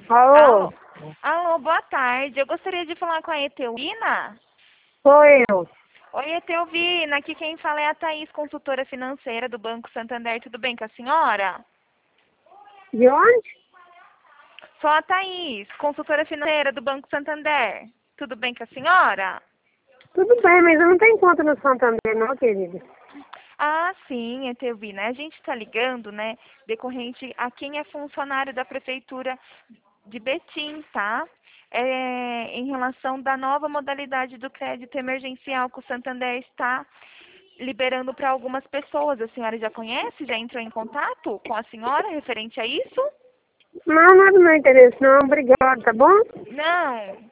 Alô? Alô, alô, boa tarde. Eu gostaria de falar com a Etelvina. Sou eu. Oi, Etelvina. Aqui quem fala é a Thaís, consultora financeira do Banco Santander. Tudo bem com a senhora? De onde? Sou a Thaís, consultora financeira do Banco Santander. Tudo bem com a senhora? Tudo bem, mas eu não tenho conta no Santander, não, querida. Ah, sim, Etelvina. A gente está ligando, né, decorrente a quem é funcionário da Prefeitura de Betim, tá? Em relação da nova modalidade do crédito emergencial que o Santander está liberando para algumas pessoas. A senhora já conhece? Já entrou em contato com a senhora referente a isso? Não, não é do meu interesse, não. Obrigada, tá bom? Não.